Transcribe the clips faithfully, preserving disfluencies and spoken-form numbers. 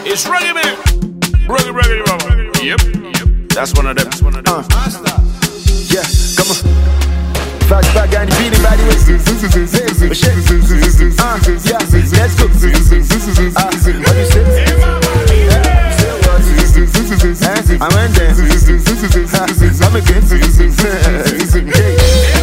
It's reggae, man. Reggae, reggae, reggae. Yep, yep. That's one of them. That's one of them. Uh. Yeah, come on. Back, back, and the beating body with uh, yeah, let's go. Uh, what you say? I went there. I'm again.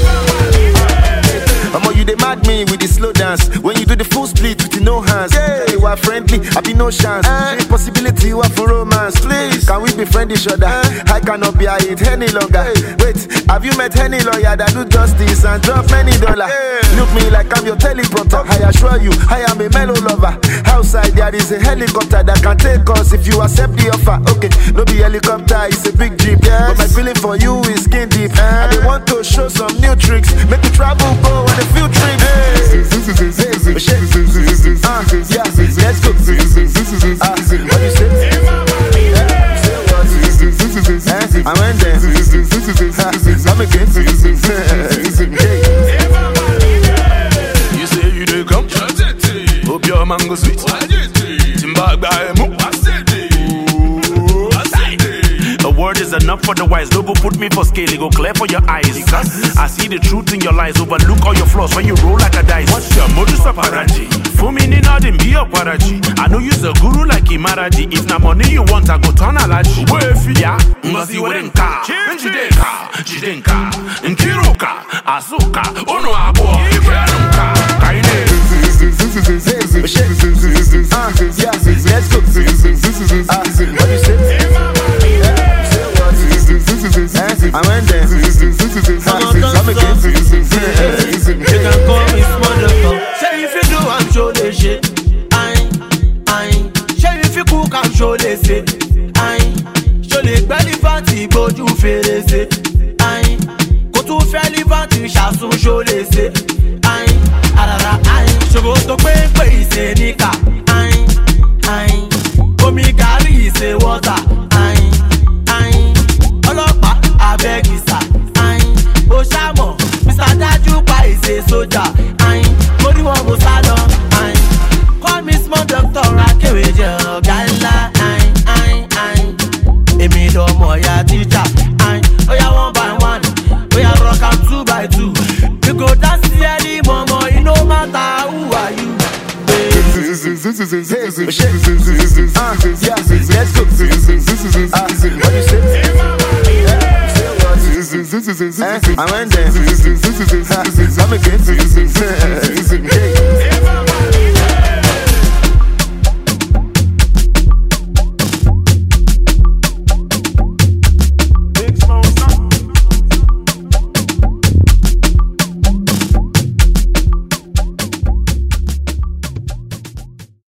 Omo, you dey mad me with the slow dance. When you do the full split with the no hands. Yeah, you are friendly, I be no chance. Uh, Possibility you are for romance. Please, can we befriend each other? Uh, I cannot be a hit any longer. Hey. Wait, have you met any lawyer that do justice and drop many dollars? Yeah. Look me like I'm your teleprompter. I assure you, I am a mellow lover. Outside there is a helicopter that can take us if you accept the offer. Okay, no be helicopter, it's a big jeep. Yes. But my feeling for you is skin deep. Uh, and they want to show some new tricks. Make me travel, go on a few trips. Hey. Uh, yeah, let's go. Uh, what you say? I went there. I'm again. You say you dey come? Hope your mango sweet. A word is enough for the wise. Don't go put me for scale, it go clear for your eyes. I see the truth in your lies. Overlook all your flaws when you roll like a dice. What's your modus operandi? For me, ni nothing be a paraji. I know you's a guru like Imaraji. If na money you want, I go turn a laji. Yeah, Ngasi Werenka, Jidenka, Jidenka, Nkiruka, Asuka, Ono Abo, Kiranka, Kaine. Uh, yeah, let's go. Uh, what you say? I went there. I'm again. You can call me motherfucker. Say if you do, I'm sure they shit. I, I. Say if you cook, I'm sure they say. I. Show the belly fancy, but you feel they say. I. Go to fairly fancy, shall soon show they say. I. Arara, I. Show go to pay, pay, say nika. I, I. Go me carry, say water. I, I. Ọlọ́pàá abẹ́gìsà, ayin, ó ṣàmọ̀, Mister Dájú pa ìṣe sójà, ayin, mórí wọn mo sá lọ, ayin, call me small doctor Akéwì jẹ́ ọ̀gá ńlá, ayin, ayin, ayin, èmi lọ́mọ ya tíjà, ayin, óyá one by one, óyá rock am two by two, you go dance early mọ̀mọ́, it no matter who are you. Uh, yeah, let's go. Uh, what you say? I went there. I'm again.